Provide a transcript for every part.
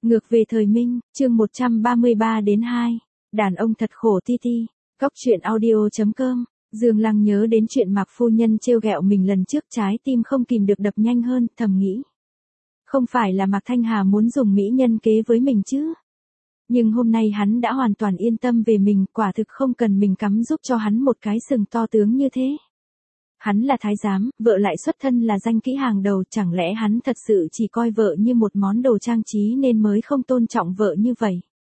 Ngược về thời Minh, chương 133 đến 2. Đàn ông thật khổ ti ti. Góc truyện audio.com. Dương Lăng nhớ đến chuyện Mạc phu nhân trêu ghẹo mình lần trước, trái tim không kìm được đập nhanh hơn, thầm nghĩ. Không phải là Mạc Thanh Hà muốn dùng mỹ nhân kế với mình chứ? Nhưng hôm nay hắn đã hoàn toàn yên tâm về mình, quả thực không cần mình cắm giúp cho hắn một cái sừng to tướng như thế. Hắn là thái giám, vợ lại xuất thân là danh kỹ hàng đầu, chẳng lẽ hắn thật sự chỉ coi vợ như một món đồ trang trí nên mới không tôn trọng vợ như vậy?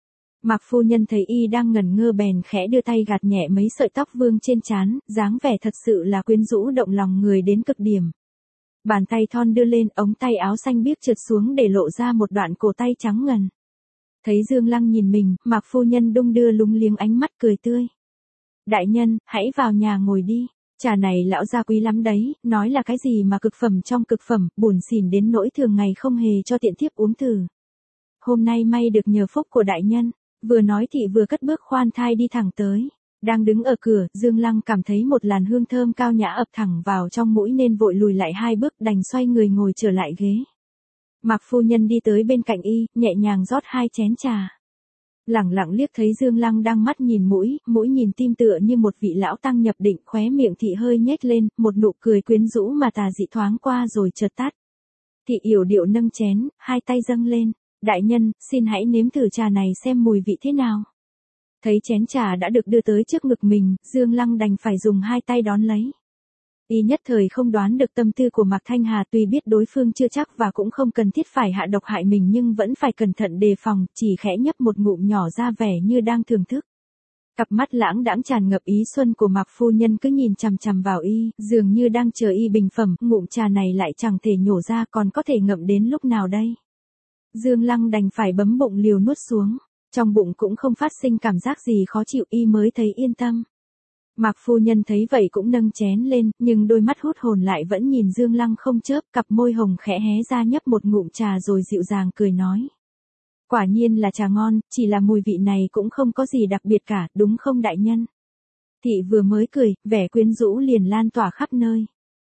Mạc phu nhân thấy y đang ngẩn ngơ bèn khẽ đưa tay gạt nhẹ mấy sợi tóc vương trên trán, dáng vẻ thật sự là quyến rũ động lòng người đến cực điểm. Bàn tay thon đưa lên, ống tay áo xanh biếc trượt xuống để lộ ra một đoạn cổ tay trắng ngần. Thấy Dương Lăng nhìn mình, Mạc phu nhân đung đưa lúng liếng ánh mắt cười tươi. Đại nhân, hãy vào nhà ngồi đi. Trà này lão gia quý lắm đấy, nói là cái gì mà cực phẩm trong cực phẩm, buồn xỉn đến nỗi thường ngày không hề cho tiện thiếp uống thử. Hôm nay may được nhờ phúc của đại nhân. Vừa nói thị vừa cất bước khoan thai đi thẳng tới. Đang đứng ở cửa, Dương Lăng cảm thấy một làn hương thơm cao nhã ập thẳng vào trong mũi nên vội lùi lại hai bước, đành xoay người ngồi trở lại ghế. Mạc phu nhân đi tới bên cạnh y, nhẹ nhàng rót hai chén trà. Lẳng lặng liếc thấy Dương Lăng đang mắt nhìn mũi nhìn tim tựa như một vị lão tăng nhập định, khóe miệng thị hơi nhếch lên, một nụ cười quyến rũ mà tà dị thoáng qua rồi chợt tắt. Thị yểu điệu nâng chén, hai tay dâng lên. Đại nhân, xin hãy nếm thử trà này xem mùi vị thế nào. Thấy chén trà đã được đưa tới trước ngực mình, Dương Lăng đành phải dùng hai tay đón lấy. Y nhất thời không đoán được tâm tư của Mạc Thanh Hà, tuy biết đối phương chưa chắc và cũng không cần thiết phải hạ độc hại mình nhưng vẫn phải cẩn thận đề phòng, chỉ khẽ nhấp một ngụm nhỏ ra vẻ như đang thưởng thức. Cặp mắt lãng đãng tràn ngập ý xuân của Mạc phu nhân cứ nhìn chằm chằm vào y, dường như đang chờ y bình phẩm, ngụm trà này lại chẳng thể nhổ ra, còn có thể ngậm đến lúc nào đây? Dương Lăng đành phải bấm bụng liều nuốt xuống, trong bụng cũng không phát sinh cảm giác gì khó chịu, y mới thấy yên tâm. Mạc phu nhân thấy vậy cũng nâng chén lên, nhưng đôi mắt hút hồn lại vẫn nhìn Dương Lăng không chớp, cặp môi hồng khẽ hé ra nhấp một ngụm trà rồi dịu dàng cười nói. Quả nhiên là trà ngon, chỉ là mùi vị này cũng không có gì đặc biệt cả, đúng không đại nhân? Thị vừa mới cười, vẻ quyến rũ liền lan tỏa khắp nơi.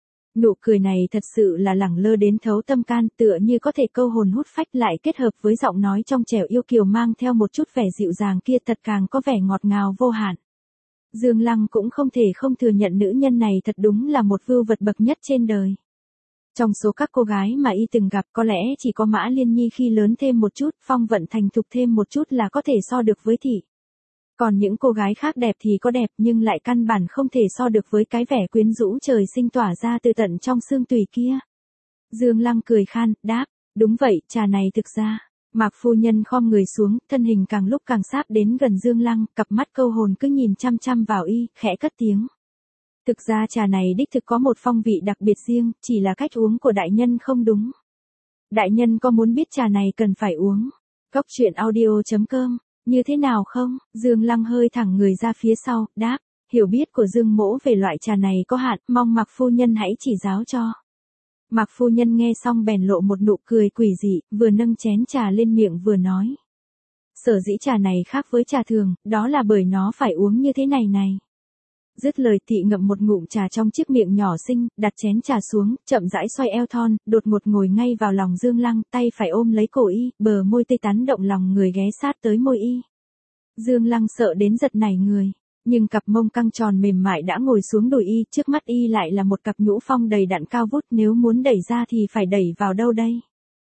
Nụ cười này thật sự là lẳng lơ đến thấu tâm can, tựa như có thể câu hồn hút phách, lại kết hợp với giọng nói trong trẻo yêu kiều mang theo một chút vẻ dịu dàng kia, thật càng có vẻ ngọt ngào vô hạn. Dương Lăng cũng không thể không thừa nhận nữ nhân này thật đúng là một vưu vật bậc nhất trên đời. Trong số các cô gái mà y từng gặp, có lẽ chỉ có Mã Liên Nhi khi lớn thêm một chút, phong vận thành thục thêm một chút là có thể so được với thị. Còn những cô gái khác đẹp thì có đẹp nhưng lại căn bản không thể so được với cái vẻ quyến rũ trời sinh tỏa ra từ tận trong xương tủy kia. Dương Lăng cười khan, đáp, đúng vậy, trà này thực ra. Mạc phu nhân khom người xuống, thân hình càng lúc càng sáp đến gần Dương Lăng, cặp mắt câu hồn cứ nhìn chăm chăm vào y, khẽ cất tiếng. Thực ra trà này đích thực có một phong vị đặc biệt riêng, chỉ là cách uống của đại nhân không đúng. Đại nhân có muốn biết trà này cần phải uống? Góc truyện audio.com. Như thế nào không? Dương Lăng hơi thẳng người ra phía sau, đáp, hiểu biết của Dương mỗ về loại trà này có hạn, mong Mạc phu nhân hãy chỉ giáo cho. Mạc phu nhân nghe xong bèn lộ một nụ cười quỷ dị, vừa nâng chén trà lên miệng vừa nói. Sở dĩ trà này khác với trà thường, đó là bởi nó phải uống như thế này này. Dứt lời thị ngậm một ngụm trà trong chiếc miệng nhỏ xinh, đặt chén trà xuống, chậm rãi xoay eo thon, đột ngột ngồi ngay vào lòng Dương Lăng, tay phải ôm lấy cổ y, bờ môi tươi tắn động lòng người ghé sát tới môi y. Dương Lăng sợ đến giật nảy người, nhưng cặp mông căng tròn mềm mại đã ngồi xuống đùi y, trước mắt y lại là một cặp nhũ phong đầy đặn cao vút, nếu muốn đẩy ra thì phải đẩy vào đâu đây?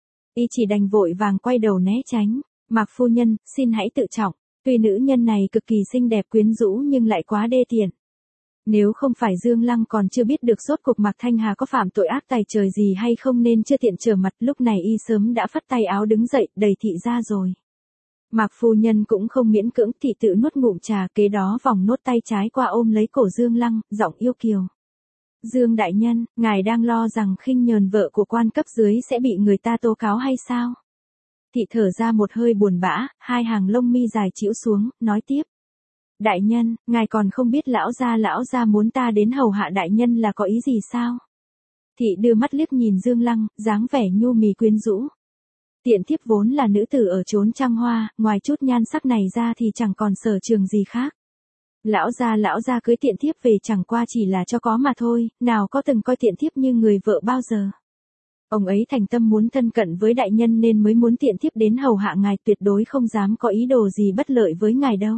Y chỉ đành vội vàng quay đầu né tránh. Mạc phu nhân, xin hãy tự trọng, tuy nữ nhân này cực kỳ xinh đẹp quyến rũ nhưng lại quá đê tiện. Nếu không phải Dương Lăng còn chưa biết được rốt cuộc Mạc Thanh Hà có phạm tội ác tài trời gì hay không nên chưa tiện trở mặt, lúc này y sớm đã phất tay áo đứng dậy, đẩy thị ra rồi. Mạc phu nhân cũng không miễn cưỡng, thị tự nuốt ngụm trà, kế đó vòng nốt tay trái qua ôm lấy cổ Dương Lăng, giọng yêu kiều. Dương đại nhân, ngài đang lo rằng khinh nhờn vợ của quan cấp dưới sẽ bị người ta tố cáo hay sao? Thị thở ra một hơi buồn bã, hai hàng lông mi dài chĩu xuống, nói tiếp. Đại nhân, ngài còn không biết lão gia muốn ta đến hầu hạ đại nhân là có ý gì sao? Thị đưa mắt liếc nhìn Dương Lăng, dáng vẻ nhu mì quyến rũ. Tiện thiếp vốn là nữ tử ở chốn trăng hoa, ngoài chút nhan sắc này ra thì chẳng còn sở trường gì khác. Lão gia cưới tiện thiếp về chẳng qua chỉ là cho có mà thôi, nào có từng coi tiện thiếp như người vợ bao giờ. Ông ấy thành tâm muốn thân cận với đại nhân nên mới muốn tiện thiếp đến hầu hạ ngài, tuyệt đối không dám có ý đồ gì bất lợi với ngài đâu.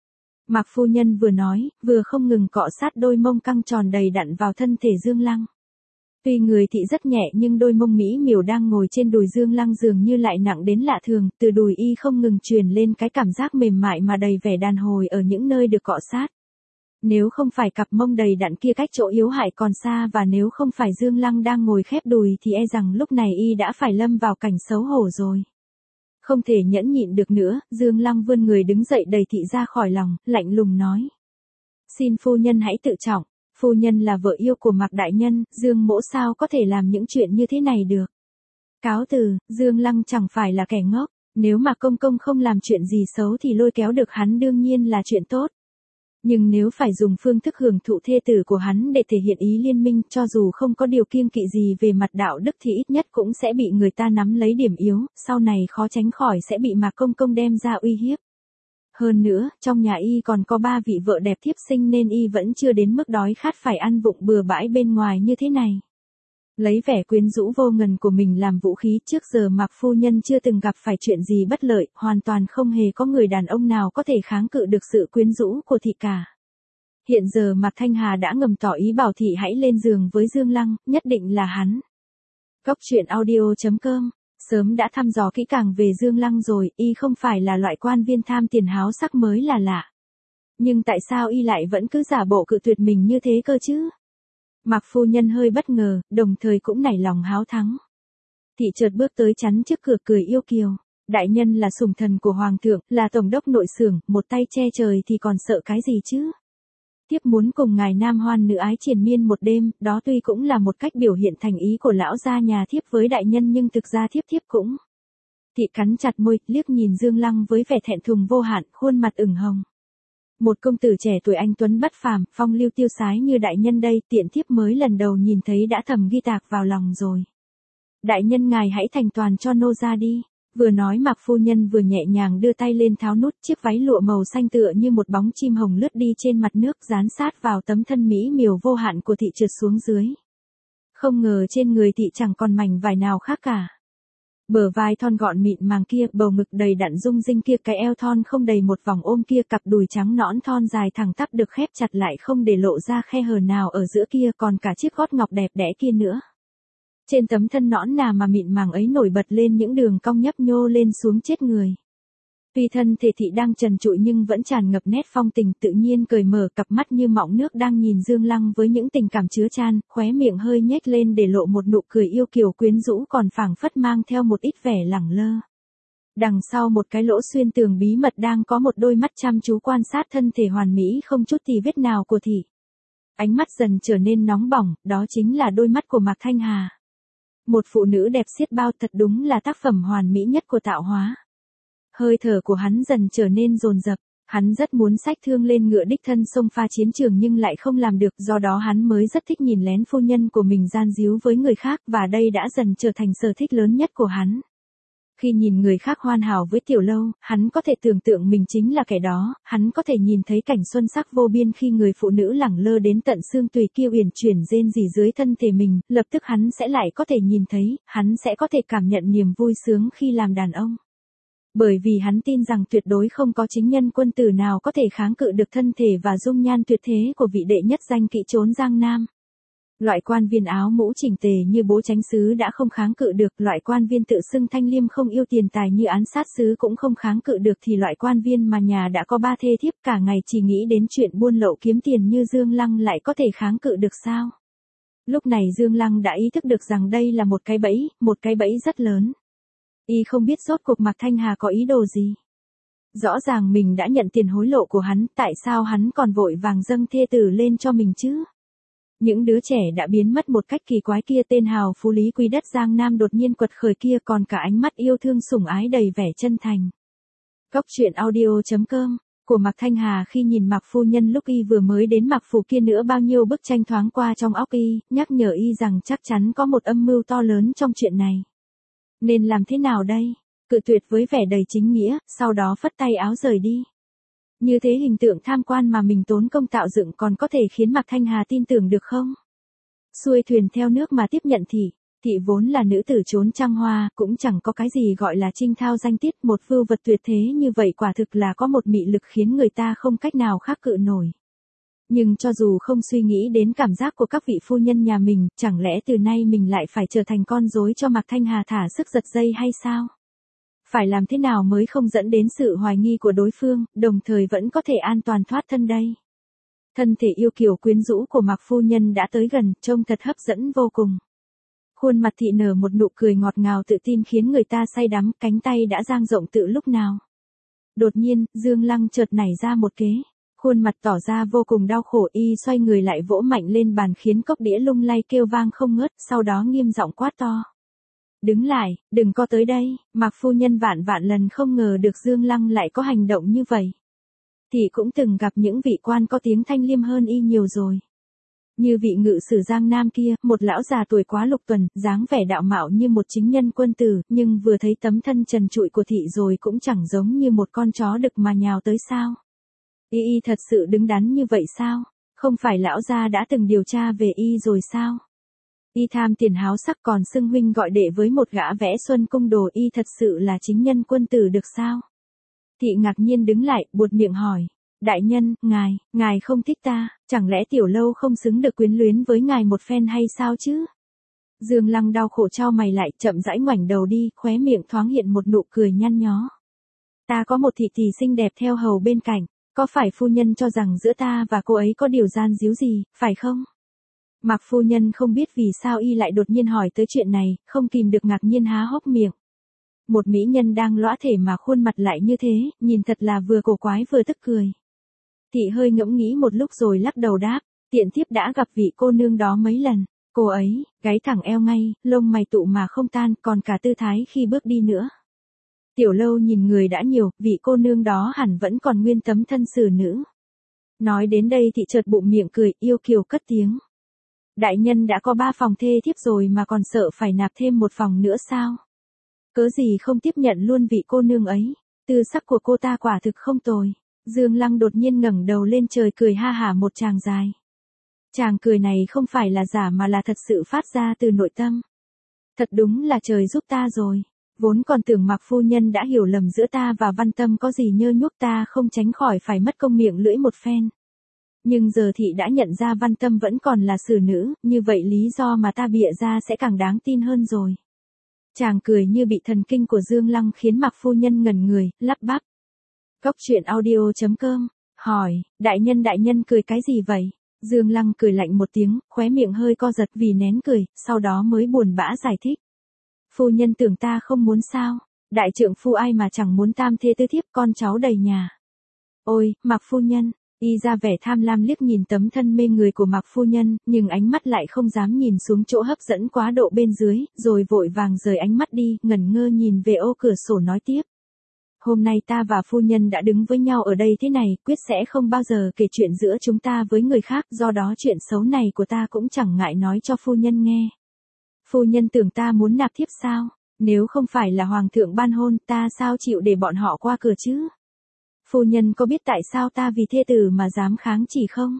Mạc phu nhân vừa nói, vừa không ngừng cọ sát đôi mông căng tròn đầy đặn vào thân thể Dương Lăng. Tuy người thị rất nhẹ nhưng đôi mông mỹ miều đang ngồi trên đùi Dương Lăng dường như lại nặng đến lạ thường, từ đùi y không ngừng truyền lên cái cảm giác mềm mại mà đầy vẻ đàn hồi ở những nơi được cọ sát. Nếu không phải cặp mông đầy đặn kia cách chỗ yếu hại còn xa, và nếu không phải Dương Lăng đang ngồi khép đùi thì e rằng lúc này y đã phải lâm vào cảnh xấu hổ rồi. Không thể nhẫn nhịn được nữa, Dương Lăng vươn người đứng dậy đẩy thị ra khỏi lòng, lạnh lùng nói. Xin phu nhân hãy tự trọng, phu nhân là vợ yêu của Mạc đại nhân, Dương mỗ sao có thể làm những chuyện như thế này được. Cáo từ, Dương Lăng chẳng phải là kẻ ngốc, nếu mà công công không làm chuyện gì xấu thì lôi kéo được hắn đương nhiên là chuyện tốt. Nhưng nếu phải dùng phương thức hưởng thụ thê tử của hắn để thể hiện ý liên minh, cho dù không có điều kiêng kỵ gì về mặt đạo đức thì ít nhất cũng sẽ bị người ta nắm lấy điểm yếu, sau này khó tránh khỏi sẽ bị Mạc công công đem ra uy hiếp. Hơn nữa, trong nhà y còn có 3 vị vợ đẹp thiếp sinh nên y vẫn chưa đến mức đói khát phải ăn vụng bừa bãi bên ngoài như thế này. Lấy vẻ quyến rũ vô ngần của mình làm vũ khí, trước giờ Mạc phu nhân chưa từng gặp phải chuyện gì bất lợi, hoàn toàn không hề có người đàn ông nào có thể kháng cự được sự quyến rũ của thị cả. Hiện giờ Mạc Thanh Hà đã ngầm tỏ ý bảo thị hãy lên giường với Dương Lăng, nhất định là hắn. Góc truyện audio.com sớm đã thăm dò kỹ càng về Dương Lăng rồi, y không phải là loại quan viên tham tiền háo sắc mới là lạ. Nhưng tại sao y lại vẫn cứ giả bộ cự tuyệt mình như thế cơ chứ? Mạc phu nhân hơi bất ngờ, đồng thời cũng nảy lòng háo thắng. Thị chợt bước tới chắn trước cửa cười yêu kiều. Đại nhân là sủng thần của hoàng thượng, là tổng đốc nội xưởng, một tay che trời thì còn sợ cái gì chứ? Thiếp muốn cùng ngài nam hoan nữ ái triền miên một đêm, đó tuy cũng là một cách biểu hiện thành ý của lão gia nhà thiếp với đại nhân nhưng thực ra thiếp cũng. Thị cắn chặt môi, liếc nhìn Dương Lăng với vẻ thẹn thùng vô hạn, khuôn mặt ửng hồng. Một công tử trẻ tuổi anh tuấn bất phàm, phong lưu tiêu sái như đại nhân đây, tiện thiếp mới lần đầu nhìn thấy đã thầm ghi tạc vào lòng rồi. Đại nhân ngài hãy thành toàn cho nô ra đi. Vừa nói Mạc phu nhân vừa nhẹ nhàng đưa tay lên tháo nút, chiếc váy lụa màu xanh tựa như một bóng chim hồng lướt đi trên mặt nước, dán sát vào tấm thân mỹ miều vô hạn của thị trượt xuống dưới. Không ngờ trên người thị chẳng còn mảnh vải nào khác cả. Bờ vai thon gọn mịn màng kia, bầu ngực đầy đặn rung rinh kia, cái eo thon không đầy một vòng ôm kia, cặp đùi trắng nõn thon dài thẳng tắp được khép chặt lại không để lộ ra khe hở nào ở giữa kia, còn cả chiếc gót ngọc đẹp đẽ kia nữa. Trên tấm thân nõn nà mà mịn màng ấy nổi bật lên những đường cong nhấp nhô lên xuống chết người. Tuy thân thể thị đang trần trụi nhưng vẫn tràn ngập nét phong tình, tự nhiên cởi mở, cặp mắt như mọng nước đang nhìn Dương Lăng với những tình cảm chứa chan, khóe miệng hơi nhếch lên để lộ một nụ cười yêu kiều quyến rũ còn phảng phất mang theo một ít vẻ lẳng lơ. Đằng sau một cái lỗ xuyên tường bí mật đang có một đôi mắt chăm chú quan sát thân thể hoàn mỹ không chút tì vết nào của thị. Ánh mắt dần trở nên nóng bỏng, đó chính là đôi mắt của Mạc Thanh Hà. Một phụ nữ đẹp xiết bao, thật đúng là tác phẩm hoàn mỹ nhất của tạo hóa. Hơi thở của hắn dần trở nên dồn dập, hắn rất muốn xách thương lên ngựa đích thân xông pha chiến trường nhưng lại không làm được, do đó hắn mới rất thích nhìn lén phu nhân của mình gian díu với người khác, và đây đã dần trở thành sở thích lớn nhất của hắn. Khi nhìn người khác hoàn hảo với tiểu lâu, hắn có thể tưởng tượng mình chính là kẻ đó, hắn có thể nhìn thấy cảnh xuân sắc vô biên khi người phụ nữ lẳng lơ đến tận xương tùy kia uyển chuyển rên rỉ dưới thân thể mình, lập tức hắn sẽ lại có thể nhìn thấy, hắn sẽ có thể cảm nhận niềm vui sướng khi làm đàn ông. Bởi vì hắn tin rằng tuyệt đối không có chính nhân quân tử nào có thể kháng cự được thân thể và dung nhan tuyệt thế của vị đệ nhất danh kỵ trốn Giang Nam. Loại quan viên áo mũ chỉnh tề như bố chánh sứ đã không kháng cự được, loại quan viên tự xưng thanh liêm không yêu tiền tài như án sát sứ cũng không kháng cự được, thì loại quan viên mà nhà đã có 3 thê thiếp cả ngày chỉ nghĩ đến chuyện buôn lậu kiếm tiền như Dương Lăng lại có thể kháng cự được sao? Lúc này Dương Lăng đã ý thức được rằng đây là một cái bẫy rất lớn. Y không biết rốt cuộc Mạc Thanh Hà có ý đồ gì. Rõ ràng mình đã nhận tiền hối lộ của hắn, tại sao hắn còn vội vàng dâng thê tử lên cho mình chứ? Những đứa trẻ đã biến mất một cách kỳ quái kia, tên hào phú lý quý đất Giang Nam đột nhiên quật khởi kia, còn cả ánh mắt yêu thương sủng ái đầy vẻ chân thành. Góc truyện audio.com của Mạc Thanh Hà khi nhìn Mạc phu nhân lúc y vừa mới đến Mạc phủ kia nữa, bao nhiêu bức tranh thoáng qua trong óc y, nhắc nhở y rằng chắc chắn có một âm mưu to lớn trong chuyện này. Nên làm thế nào đây? Cự tuyệt với vẻ đầy chính nghĩa, sau đó phất tay áo rời đi. Như thế hình tượng tham quan mà mình tốn công tạo dựng còn có thể khiến Mạc Thanh Hà tin tưởng được không? Xuôi thuyền theo nước mà tiếp nhận thì Thị vốn là nữ tử trốn trăng hoa, cũng chẳng có cái gì gọi là trinh thao danh tiết, một vưu vật tuyệt thế như vậy quả thực là có một mị lực khiến người ta không cách nào khác cự nổi. Nhưng cho dù không suy nghĩ đến cảm giác của các vị phu nhân nhà mình, chẳng lẽ từ nay mình lại phải trở thành con rối cho Mạc Thanh Hà thả sức giật dây hay sao? Phải làm thế nào mới không dẫn đến sự hoài nghi của đối phương, đồng thời vẫn có thể an toàn thoát thân đây? Thân thể yêu kiều quyến rũ của Mạc phu nhân đã tới gần, trông thật hấp dẫn vô cùng. Khuôn mặt thị nở một nụ cười ngọt ngào tự tin khiến người ta say đắm, cánh tay đã dang rộng từ lúc nào. Đột nhiên, Dương Lăng chợt nảy ra một kế. Khuôn mặt tỏ ra vô cùng đau khổ, y xoay người lại vỗ mạnh lên bàn khiến cốc đĩa lung lay kêu vang không ngớt, sau đó nghiêm giọng quát to. Đứng lại, đừng có tới đây. Mạc phu nhân vạn vạn lần không ngờ được Dương Lăng lại có hành động như vậy. Thì cũng từng gặp những vị quan có tiếng thanh liêm hơn y nhiều rồi. Như vị ngự sử Giang Nam kia, một lão già tuổi quá lục tuần, dáng vẻ đạo mạo như một chính nhân quân tử, nhưng vừa thấy tấm thân trần trụi của thị rồi cũng chẳng giống như một con chó đực mà nhào tới sao. Y thật sự đứng đắn như vậy sao? Không phải lão gia đã từng điều tra về y rồi sao? Y tham tiền háo sắc còn xưng huynh gọi đệ với một gã vẽ xuân cung đồ, y thật sự là chính nhân quân tử được sao? Thị ngạc nhiên đứng lại, buột miệng hỏi. Đại nhân, ngài không thích ta, chẳng lẽ tiểu lâu không xứng được quyến luyến với ngài một phen hay sao chứ? Dương Lăng đau khổ chau mày lại, chậm rãi ngoảnh đầu đi, khóe miệng thoáng hiện một nụ cười nhăn nhó. Ta có một thị tỷ xinh đẹp theo hầu bên cạnh, có phải phu nhân cho rằng giữa ta và cô ấy có điều gian díu gì, phải không? Mạc phu nhân không biết vì sao y lại đột nhiên hỏi tới chuyện này, không kìm được ngạc nhiên há hốc miệng. Một mỹ nhân đang lõa thể mà khuôn mặt lại như thế, nhìn thật là vừa cổ quái vừa tức cười. Thị hơi ngẫm nghĩ một lúc rồi lắc đầu đáp, tiện thiếp đã gặp vị cô nương đó mấy lần. Cô ấy, gáy thẳng eo ngay, lông mày tụ mà không tan, còn cả tư thái khi bước đi nữa. Tiểu lâu nhìn người đã nhiều, vị cô nương đó hẳn vẫn còn nguyên tấm thân xử nữ. Nói đến đây thị chợt bụng miệng cười, yêu kiều cất tiếng. Đại nhân đã có 3 phòng thê thiếp rồi mà còn sợ phải nạp thêm một phòng nữa sao? Cớ gì không tiếp nhận luôn vị cô nương ấy, tư sắc của cô ta quả thực không tồi. Dương Lăng đột nhiên ngẩng đầu lên trời cười ha hả một tràng dài. Tràng cười này không phải là giả mà là thật sự phát ra từ nội tâm. Thật đúng là trời giúp ta rồi. Vốn còn tưởng Mạc phu nhân đã hiểu lầm giữa ta và Văn Tâm có gì nhơ nhuốc, ta không tránh khỏi phải mất công miệng lưỡi một phen. Nhưng giờ thị đã nhận ra Văn Tâm vẫn còn là xử nữ, như vậy lý do mà ta bịa ra sẽ càng đáng tin hơn rồi. Chàng cười như bị thần kinh của Dương Lăng khiến Mạc phu nhân ngẩn người, lắp bắp. Cốc truyện audio.com, hỏi, đại nhân cười cái gì vậy? Dương Lăng cười lạnh một tiếng, khóe miệng hơi co giật vì nén cười, sau đó mới buồn bã giải thích. Phu nhân tưởng ta không muốn sao? Đại trượng phu ai mà chẳng muốn tam thê tứ thiếp, con cháu đầy nhà. Ôi, Mạc phu nhân, y ra vẻ tham lam liếc nhìn tấm thân mê người của Mạc phu nhân, nhưng ánh mắt lại không dám nhìn xuống chỗ hấp dẫn quá độ bên dưới, rồi vội vàng rời ánh mắt đi, ngẩn ngơ nhìn về ô cửa sổ nói tiếp. Hôm nay ta và phu nhân đã đứng với nhau ở đây thế này, quyết sẽ không bao giờ kể chuyện giữa chúng ta với người khác, do đó chuyện xấu này của ta cũng chẳng ngại nói cho phu nhân nghe. Phu nhân tưởng ta muốn nạp thiếp sao? Nếu không phải là hoàng thượng ban hôn, ta sao chịu để bọn họ qua cửa chứ? Phu nhân có biết tại sao ta vì thê tử mà dám kháng chỉ không?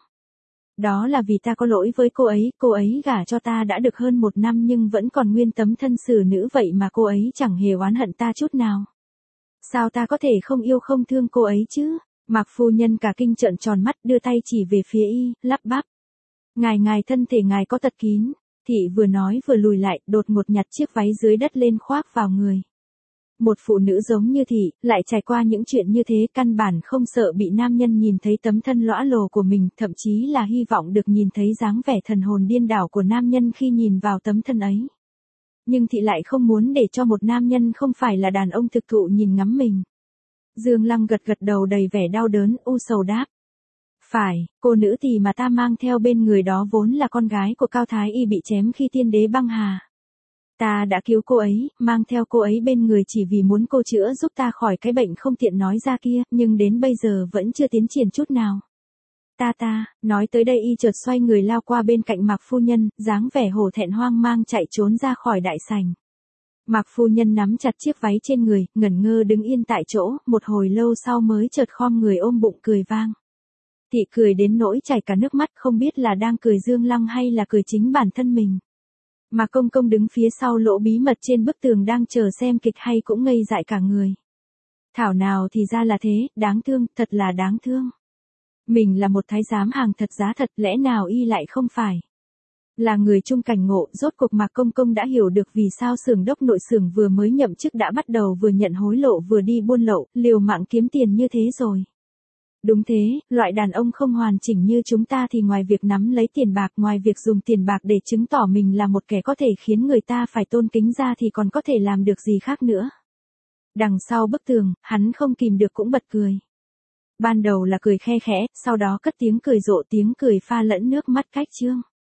Đó là vì ta có lỗi với cô ấy gả cho ta đã được hơn 1 năm nhưng vẫn còn nguyên tấm thân xử nữ, vậy mà cô ấy chẳng hề oán hận ta chút nào. Sao ta có thể không yêu không thương cô ấy chứ? Mạc phu nhân cả kinh trợn tròn mắt, đưa tay chỉ về phía y, lắp bắp. Ngài thân thể ngài có tật kín. Thị vừa nói vừa lùi lại, đột ngột nhặt chiếc váy dưới đất lên khoác vào người. Một phụ nữ giống như thị, lại trải qua những chuyện như thế, căn bản không sợ bị nam nhân nhìn thấy tấm thân lõa lồ của mình, thậm chí là hy vọng được nhìn thấy dáng vẻ thần hồn điên đảo của nam nhân khi nhìn vào tấm thân ấy. Nhưng thị lại không muốn để cho một nam nhân không phải là đàn ông thực thụ nhìn ngắm mình. Dương Lăng gật đầu đầy vẻ đau đớn, u sầu đáp. Phải, cô nữ tỳ mà ta mang theo bên người đó vốn là con gái của Cao Thái Y bị chém khi tiên đế băng hà. Ta đã cứu cô ấy, mang theo cô ấy bên người chỉ vì muốn cô chữa giúp ta khỏi cái bệnh không tiện nói ra kia, nhưng đến bây giờ vẫn chưa tiến triển chút nào. Nói tới đây y chợt xoay người lao qua bên cạnh Mạc phu nhân, dáng vẻ hổ thẹn hoang mang chạy trốn ra khỏi đại sảnh. Mạc phu nhân nắm chặt chiếc váy trên người, ngẩn ngơ đứng yên tại chỗ, một hồi lâu sau mới chợt khom người ôm bụng cười vang. Thị cười đến nỗi chảy cả nước mắt, không biết là đang cười Dương Lăng hay là cười chính bản thân mình. Mà Công Công đứng phía sau lỗ bí mật trên bức tường đang chờ xem kịch hay cũng ngây dại cả người. Thảo nào thì ra là thế, đáng thương, thật là đáng thương. Mình là một thái giám hàng thật giá thật, lẽ nào y lại không phải là người chung cảnh ngộ. Rốt cuộc Mạc Công Công đã hiểu được vì sao xưởng đốc nội xưởng vừa mới nhậm chức đã bắt đầu vừa nhận hối lộ vừa đi buôn lậu, liều mạng kiếm tiền như thế rồi. Đúng thế, loại đàn ông không hoàn chỉnh như chúng ta thì ngoài việc nắm lấy tiền bạc, ngoài việc dùng tiền bạc để chứng tỏ mình là một kẻ có thể khiến người ta phải tôn kính ra thì còn có thể làm được gì khác nữa. Đằng sau bức tường, hắn không kìm được cũng bật cười. Ban đầu là cười khe khẽ, sau đó cất tiếng cười rộ, tiếng cười pha lẫn nước mắt cách trương.